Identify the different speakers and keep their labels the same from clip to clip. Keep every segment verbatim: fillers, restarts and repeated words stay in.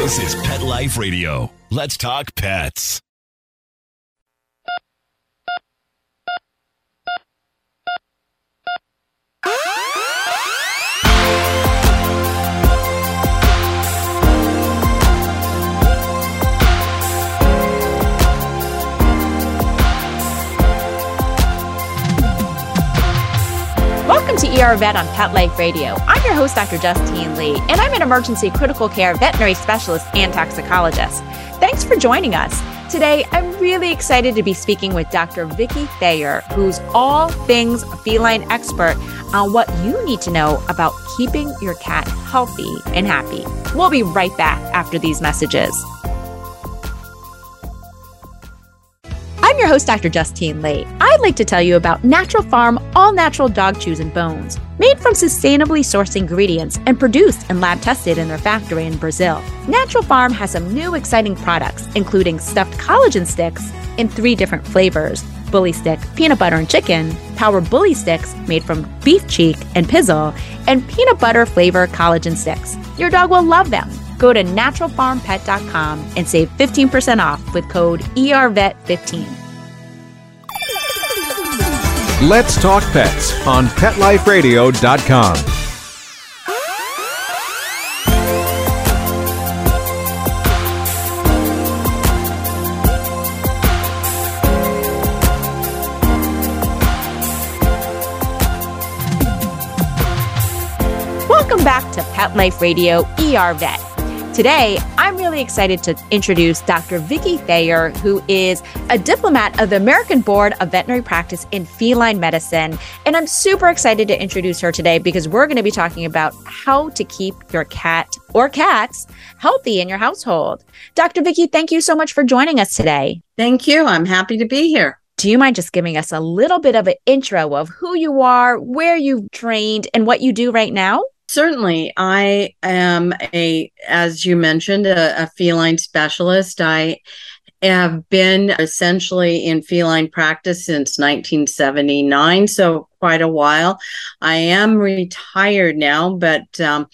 Speaker 1: This is Pet Life Radio. Let's talk pets.
Speaker 2: Welcome to E R Vet on Pet Life Radio. I'm your host, Doctor Justine Lee, and I'm an emergency critical care veterinary specialist and toxicologist. Thanks for joining us. Today, I'm really excited to be speaking with Doctor Vicki Thayer, who's all things feline expert on what you need to know about keeping your cat healthy and happy. We'll be right back after these messages. I'm your host, Doctor Justine Lee. I'd like to tell you about Natural Farm all-natural dog chews and bones, made from sustainably sourced ingredients and produced and lab tested in their factory in Brazil. Natural Farm has some new exciting products, including stuffed collagen sticks in three different flavors: Bully Stick, Peanut Butter and Chicken, Power Bully Sticks made from beef cheek and pizzle, and peanut butter flavor collagen sticks. Your dog will love them. Go to natural farm pet dot com and save fifteen percent off with code E R V E T fifteen.
Speaker 3: Let's talk pets on pet life radio dot com.
Speaker 2: Welcome back to Pet Life Radio E R Vet. Today, I'm really excited to introduce Doctor Vicki Thayer, who is a diplomat of the American Board of Veterinary Practice in Feline Medicine. And I'm super excited to introduce her today because we're going to be talking about how to keep your cat or cats healthy in your household. Doctor Vicki, thank you so much for joining us today.
Speaker 4: Thank you. I'm happy to be here.
Speaker 2: Do you mind just giving us a little bit of an intro of who you are, where you've trained, and what you do right now?
Speaker 4: Certainly. I am a, as you mentioned, a, a feline specialist. I have been essentially in feline practice since nineteen seventy-nine, so quite a while. I am retired now, but um,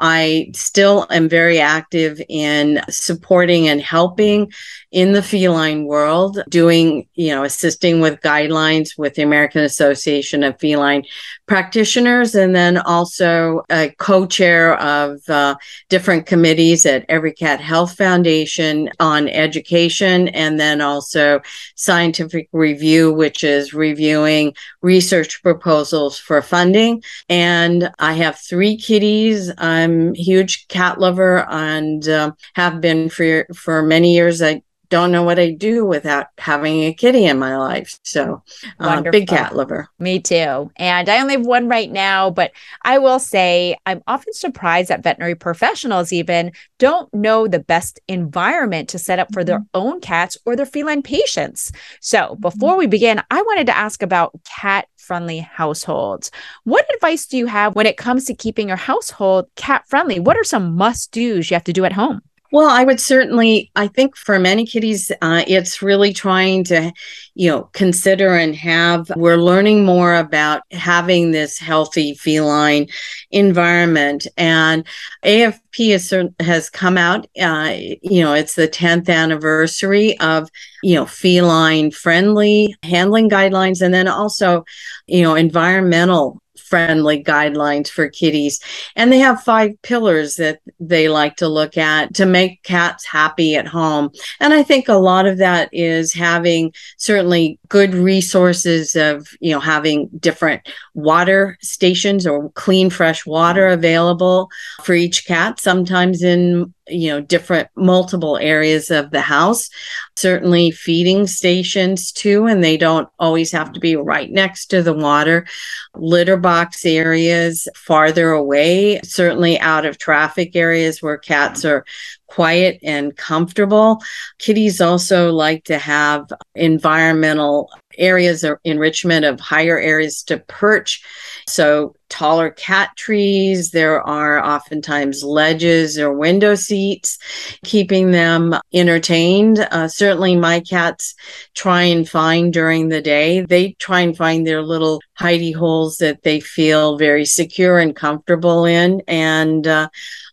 Speaker 4: I still am very active in supporting and helping in the feline world, doing, you know, assisting with guidelines with the American Association of Feline Practitioners, and then also a co-chair of uh, different committees at Every Cat Health Foundation on education, and then also scientific review, which is reviewing research proposals for funding. And I have three kitties. I'm a huge cat lover and uh, have been for for many years. I don't know what I do without having a kitty in my life. So uh, big cat lover.
Speaker 2: Me too. And I only have one right now, but I will say I'm often surprised that veterinary professionals even don't know the best environment to set up for their own cats or their feline patients. So before we begin, I wanted to ask about cat-friendly households. What advice do you have when it comes to keeping your household cat-friendly? What are some must-dos you have to do at home?
Speaker 4: Well, I would certainly, I think for many kitties, uh, it's really trying to, you know, consider and have, we're learning more about having this healthy feline environment. And A F P has, has come out, uh, you know, it's the tenth anniversary of, you know, feline friendly handling guidelines. And then also, you know, environmental friendly guidelines for kitties. And they have five pillars that they like to look at to make cats happy at home. And I think a lot of that is having certainly good resources of, you know, having different water stations or clean, fresh water available for each cat, sometimes in, you know, different multiple areas of the house. Certainly feeding stations too, and they don't always have to be right next to the water. Litter box areas farther away, certainly out of traffic areas where cats are quiet and comfortable. Kitties also like to have environmental areas or enrichment of higher areas to perch. So taller cat trees, there are oftentimes ledges or window seats, keeping them entertained. Uh, certainly my cats try and find during the day, they try and find their little hidey holes that they feel very secure and comfortable in. And uh,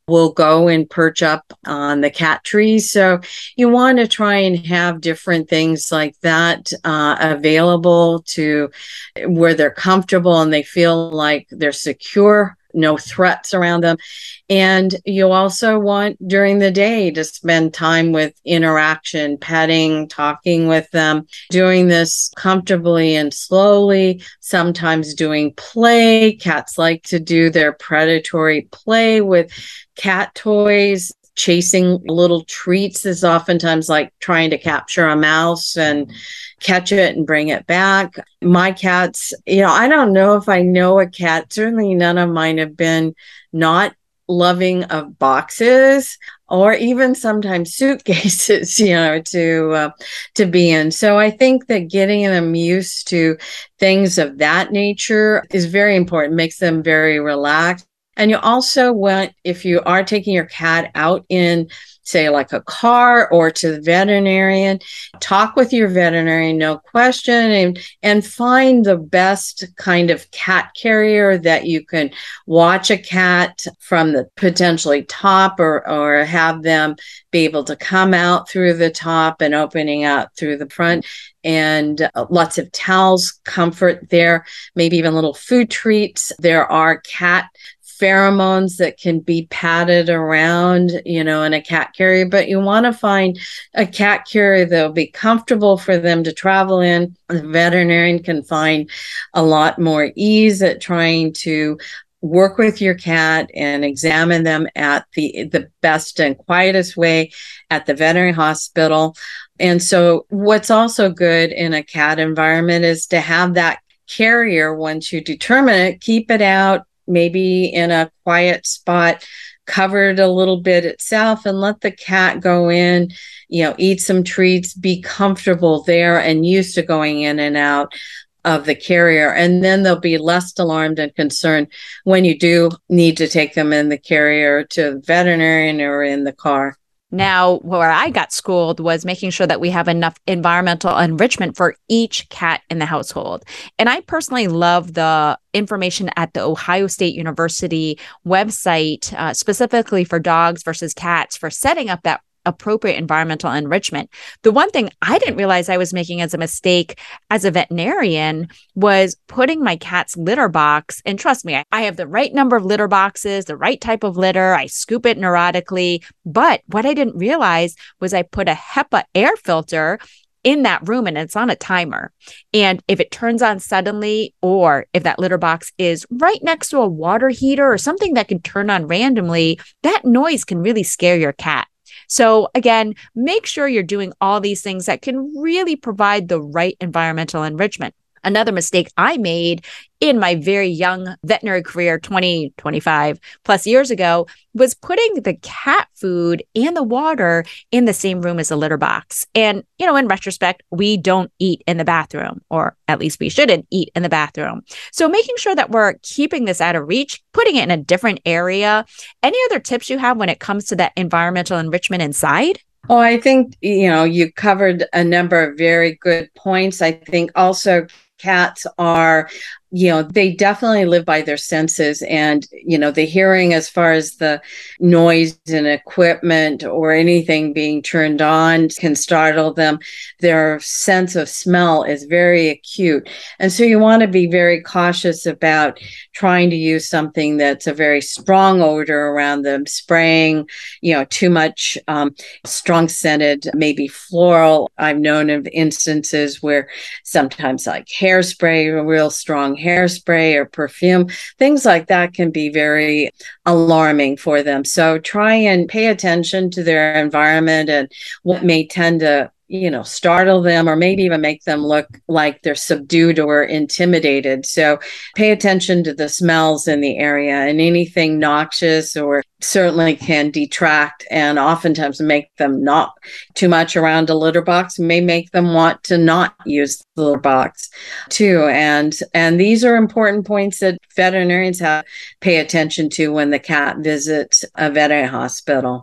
Speaker 4: will go and perch up on the cat trees. So you want to try and have different things like that uh, available to where they're comfortable and they feel like they're secure, no threats around them. And you also want during the day to spend time with interaction, petting, talking with them, doing this comfortably and slowly, sometimes doing play. Cats like to do their predatory play with cat toys. Chasing little treats is oftentimes like trying to capture a mouse and catch it and bring it back. My cats, you know, I don't know if I know a cat. Certainly none of mine have been not loving of boxes or even sometimes suitcases, you know, to uh, to be in. So I think that getting them used to things of that nature is very important, makes them very relaxed. And you also want, if you are taking your cat out in, say, like a car or to the veterinarian, talk with your veterinarian, no question, and, and find the best kind of cat carrier that you can watch a cat from the potentially top or, or have them be able to come out through the top and opening out through the front. And uh, lots of towels, comfort there, maybe even little food treats. There are cat pheromones that can be patted around, you know, in a cat carrier, but you want to find a cat carrier that'll be comfortable for them to travel in. The veterinarian can find a lot more ease at trying to work with your cat and examine them at the, the best and quietest way at the veterinary hospital. And so what's also good in a cat environment is to have that carrier, once you determine it, keep it out, maybe in a quiet spot, covered a little bit itself, and let the cat go in, you know, eat some treats, be comfortable there and used to going in and out of the carrier. And then they'll be less alarmed and concerned when you do need to take them in the carrier to the veterinarian or in the car.
Speaker 2: Now, where I got schooled was making sure that we have enough environmental enrichment for each cat in the household. And I personally love the information at the Ohio State University website, uh, specifically for dogs versus cats, for setting up that appropriate environmental enrichment. The one thing I didn't realize I was making as a mistake as a veterinarian was putting my cat's litter box. And trust me, I have the right number of litter boxes, the right type of litter. I scoop it neurotically. But what I didn't realize was I put a HEPA air filter in that room and it's on a timer. And if it turns on suddenly, or if that litter box is right next to a water heater or something that can turn on randomly, that noise can really scare your cat. So again, make sure you're doing all these things that can really provide the right environmental enrichment. Another mistake I made in my very young veterinary career, twenty, twenty-five plus years ago, was putting the cat food and the water in the same room as the litter box. And, you know, in retrospect, we don't eat in the bathroom, or at least we shouldn't eat in the bathroom. So making sure that we're keeping this out of reach, putting it in a different area. Any other tips you have when it comes to that environmental enrichment inside?
Speaker 4: Oh, I think, you know, you covered a number of very good points. I think also cats are, you know, they definitely live by their senses, and, you know, the hearing as far as the noise and equipment or anything being turned on can startle them. Their sense of smell is very acute. And so you want to be very cautious about trying to use something that's a very strong odor around them, spraying, you know, too much um, strong scented, maybe floral. I've known of instances where sometimes like hairspray, real strong hairspray or perfume, things like that can be very alarming for them. So try and pay attention to their environment and what may tend to, you know, startle them or maybe even make them look like they're subdued or intimidated. So pay attention to the smells in the area, and anything noxious or certainly can detract and oftentimes make them not too much around a litter box, may make them want to not use the litter box too. And, and these are important points that veterinarians have to pay attention to when the cat visits a veterinary hospital.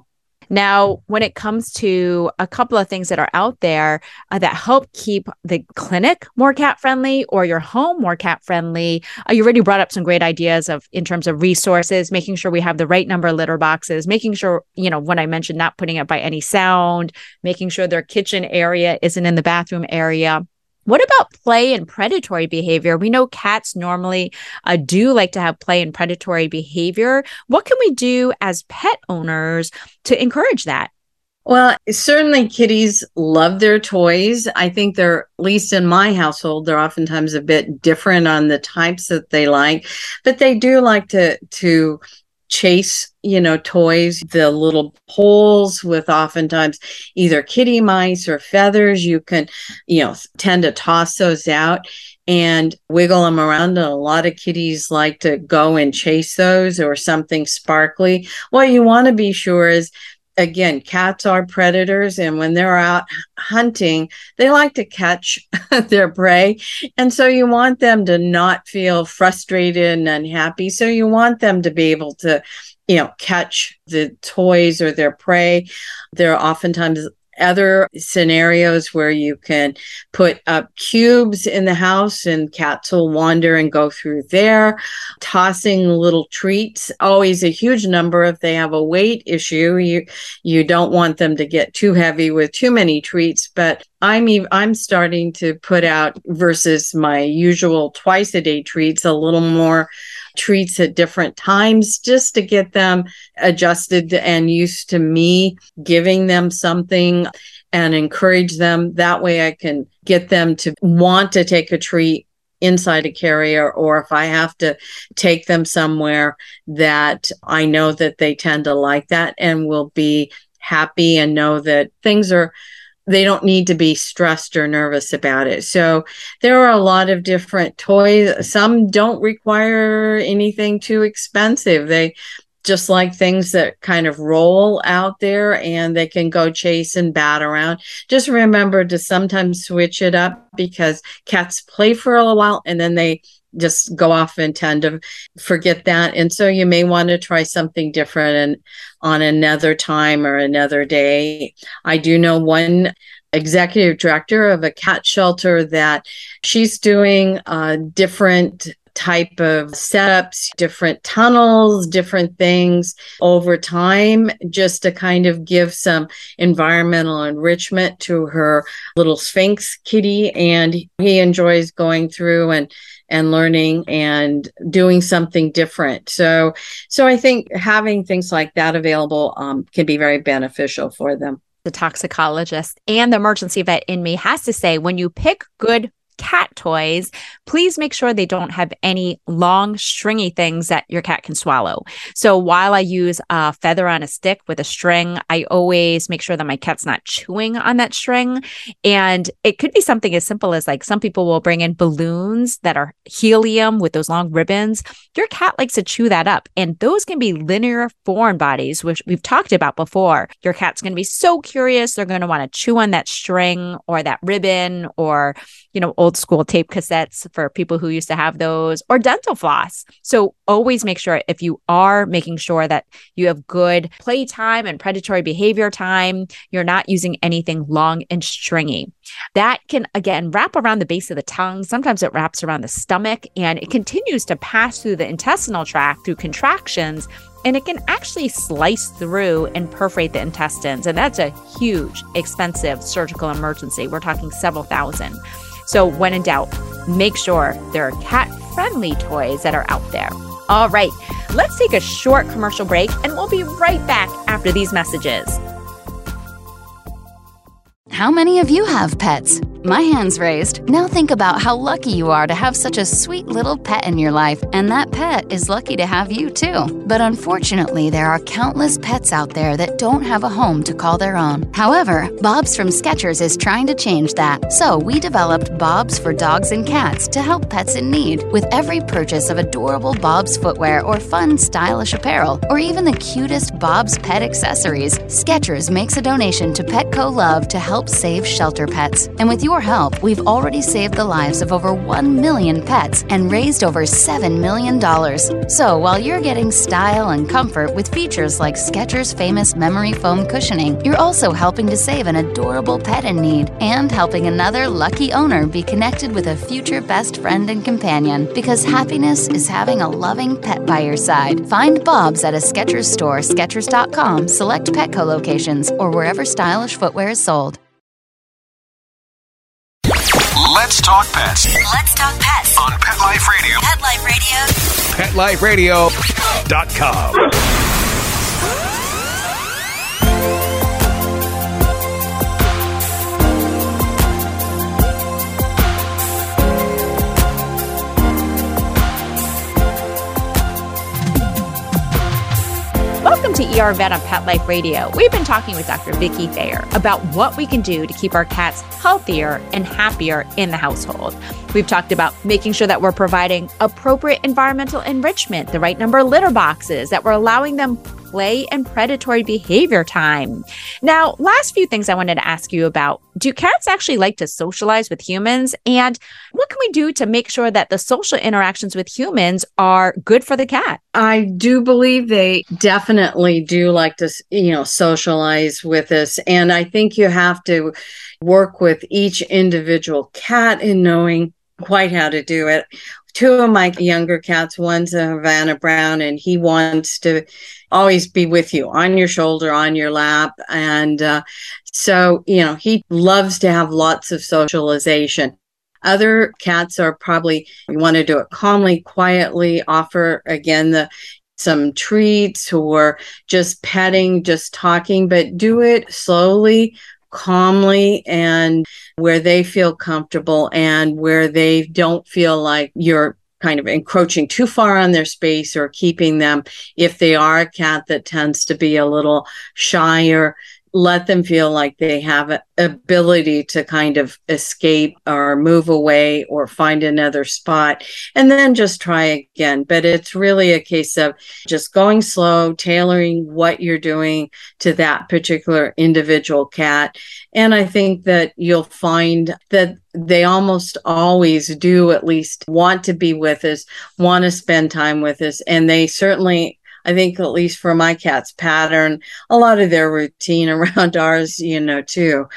Speaker 2: Now, when it comes to a couple of things that are out there uh, that help keep the clinic more cat friendly or your home more cat friendly, uh, you already brought up some great ideas of in terms of resources, making sure we have the right number of litter boxes, making sure, you know, when I mentioned not putting it by any sound, making sure their kitchen area isn't in the bathroom area. What about play and predatory behavior? We know cats normally uh, do like to have play and predatory behavior. What can we do as pet owners to encourage that?
Speaker 4: Well, certainly kitties love their toys. I think they're, at least in my household, they're oftentimes a bit different on the types that they like, but they do like to, to chase, you know, toys, the little poles with oftentimes either kitty mice or feathers. You can, you know, tend to toss those out and wiggle them around. And a lot of kitties like to go and chase those or something sparkly. What you want to be sure is, again, cats are predators, and when they're out hunting, they like to catch their prey. And so you want them to not feel frustrated and unhappy. So you want them to be able to, you know, catch the toys or their prey. There are oftentimes other scenarios where you can put up cubes in the house and cats will wander and go through there. Tossing little treats, always a huge number. If they have a weight issue, you you don't want them to get too heavy with too many treats. But I'm even, I'm starting to put out, versus my usual twice a day treats, a little more treats at different times, just to get them adjusted and used to me giving them something and encourage them. That way I can get them to want to take a treat inside a carrier, or if I have to take them somewhere that I know that they tend to like that and will be happy and know that things are, they don't need to be stressed or nervous about it. So there are a lot of different toys. Some don't require anything too expensive. They just like things that kind of roll out there and they can go chase and bat around. Just remember to sometimes switch it up, because cats play for a while and then they just go off and tend to forget that. And so you may want to try something different and on another time or another day. I do know one executive director of a cat shelter that she's doing uh, different type of setups, different tunnels, different things over time, just to kind of give some environmental enrichment to her little Sphinx kitty. And he enjoys going through and and learning and doing something different. So, so I think having things like that available um, can be very beneficial for them.
Speaker 2: The toxicologist and the emergency vet in me has to say, when you pick good cat toys, please make sure they don't have any long stringy things that your cat can swallow. So while I use a feather on a stick with a string, I always make sure that my cat's not chewing on that string. And it could be something as simple as, like, some people will bring in balloons that are helium with those long ribbons. Your cat likes to chew that up. And those can be linear foreign bodies, which we've talked about before. Your cat's going to be so curious. They're going to want to chew on that string or that ribbon, or, you know, old school tape cassettes for people who used to have those, or dental floss. So always make sure, if you are making sure that you have good playtime and predatory behavior time, you're not using anything long and stringy. That can, again, wrap around the base of the tongue. Sometimes it wraps around the stomach, and it continues to pass through the intestinal tract through contractions, and it can actually slice through and perforate the intestines. And that's a huge, expensive surgical emergency. We're talking several thousand. So when in doubt, make sure there are cat-friendly toys that are out there. All right, let's take a short commercial break, and we'll be right back after these messages.
Speaker 5: How many of you have pets? My hand's raised. Now think about how lucky you are to have such a sweet little pet in your life, and that pet is lucky to have you too. But unfortunately, there are countless pets out there that don't have a home to call their own. However, Bob's from Skechers is trying to change that. So we developed Bob's for dogs and cats to help pets in need. With every purchase of adorable Bob's footwear or fun, stylish apparel, or even the cutest Bob's pet accessories, Skechers makes a donation to pet Petco Love to help save shelter pets. And with your help, we've already saved the lives of over one million pets and raised over seven million dollars. So while you're getting style and comfort with features like Skechers' famous memory foam cushioning, you're also helping to save an adorable pet in need and helping another lucky owner be connected with a future best friend and companion. Because happiness is having a loving pet by your side. Find Bob's at a Skechers store, Skechers dot com, select Petco locations, or wherever stylish footwear is sold.
Speaker 1: Let's talk pets
Speaker 6: Let's talk pets
Speaker 1: on Pet Life Radio.
Speaker 6: Pet Life Radio.
Speaker 3: pet life radio
Speaker 1: Dot com.
Speaker 2: Welcome to E R Vet on Pet Life Radio. We've been talking with Doctor Vicki Thayer about what we can do to keep our cats healthier and happier in the household. We've talked about making sure that we're providing appropriate environmental enrichment, the right number of litter boxes, that we're allowing them play and predatory behavior time. Now, last few things I wanted to ask you about. Do cats actually like to socialize with humans? And what can we do to make sure that the social interactions with humans are good for the cat?
Speaker 4: I do believe they definitely do like to, you know, socialize with us. And I think you have to work with each individual cat in knowing quite how to do it. Two of my younger cats, one's a Havana Brown, and he wants to always be with you on your shoulder, on your lap. And uh, so, you know, he loves to have lots of socialization. Other cats are probably, you want to do it calmly, quietly, offer, again, the some treats or just petting, just talking, but do it slowly, calmly, and where they feel comfortable and where they don't feel like you're kind of encroaching too far on their space or keeping them. If they are a cat that tends to be a little shyer, let them feel like they have an ability to kind of escape or move away or find another spot, and then just try again. But it's really a case of just going slow, tailoring what you're doing to that particular individual cat. And I think that you'll find that they almost always do at least want to be with us, want to spend time with us. And they certainly, I think, at least for my cats, pattern a lot of their routine around ours, you know, too.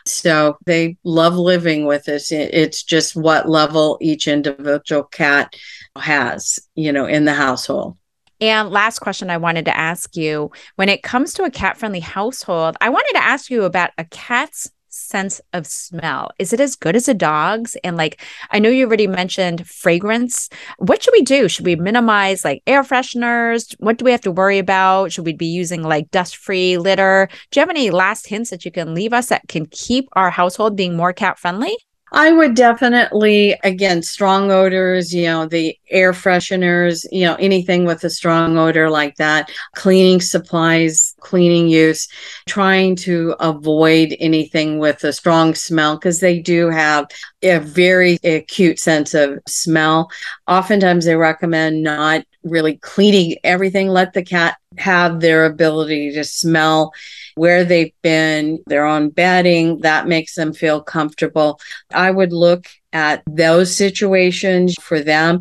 Speaker 4: So they love living with us. It's just what level each individual cat has, you know, in the household.
Speaker 2: And last question I wanted to ask you, when it comes to a cat-friendly household, I wanted to ask you about a cat's sense of smell. Is it as good as a dog's? And like, I know you already mentioned fragrance. What should we do? Should we minimize like air fresheners? What do we have to worry about? Should we be using like dust-free litter? Do you have any last hints that you can leave us that can keep our household being more cat-friendly?
Speaker 4: I would definitely, again, strong odors, you know, the air fresheners, you know, anything with a strong odor like that, cleaning supplies, cleaning use, trying to avoid anything with a strong smell because they do have a very acute sense of smell. Oftentimes they recommend not really cleaning everything. Let the cat have their ability to smell where they've been, their own bedding. That makes them feel comfortable. I would look at those situations for them.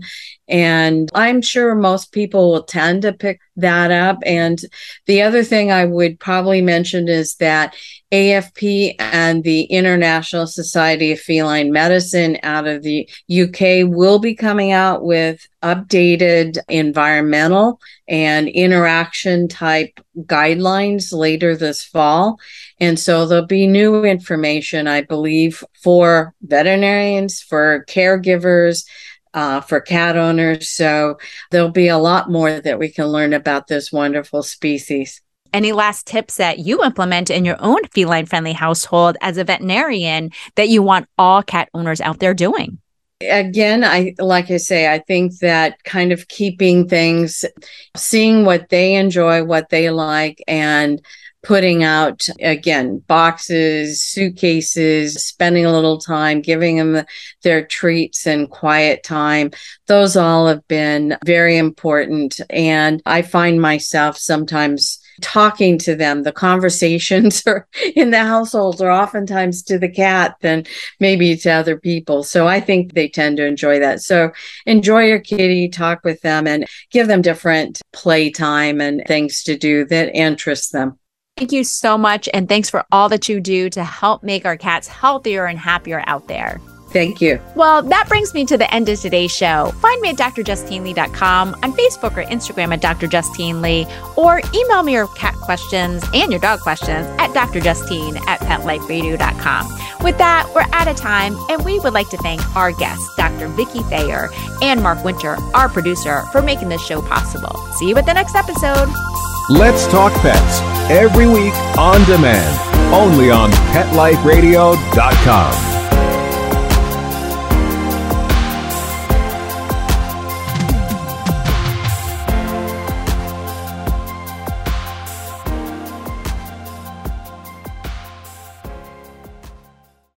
Speaker 4: And I'm sure most people will tend to pick that up. And the other thing I would probably mention is that A F P and the International Society of Feline Medicine out of the U K will be coming out with updated environmental and interaction type guidelines later this fall. And so there'll be new information, I believe, for veterinarians, for caregivers, uh, for cat owners. So there'll be a lot more that we can learn about this wonderful species.
Speaker 2: Any last tips that you implement in your own feline-friendly household as a veterinarian that you want all cat owners out there doing?
Speaker 4: Again, I like I say, I think that kind of keeping things, seeing what they enjoy, what they like, and putting out, again, boxes, suitcases, spending a little time, giving them the, their treats and quiet time. Those all have been very important. And I find myself sometimes talking to them. The conversations are in the households are oftentimes to the cat than maybe to other people. So I think they tend to enjoy that. So enjoy your kitty, talk with them, and give them different playtime and things to do that interest them.
Speaker 2: Thank you so much. And thanks for all that you do to help make our cats healthier and happier out there.
Speaker 4: Thank you.
Speaker 2: Well, that brings me to the end of today's show. Find me at d r justine lee dot com, on Facebook or Instagram at Doctor Justine Lee, or email me your cat questions and your dog questions at drjustine at pet life radio dot com. With that, we're out of time, and we would like to thank our guests, Doctor Vicki Thayer and Mark Winter, our producer, for making this show possible. See you at the next episode.
Speaker 3: Let's Talk Pets, every week on demand, only on pet life radio dot com.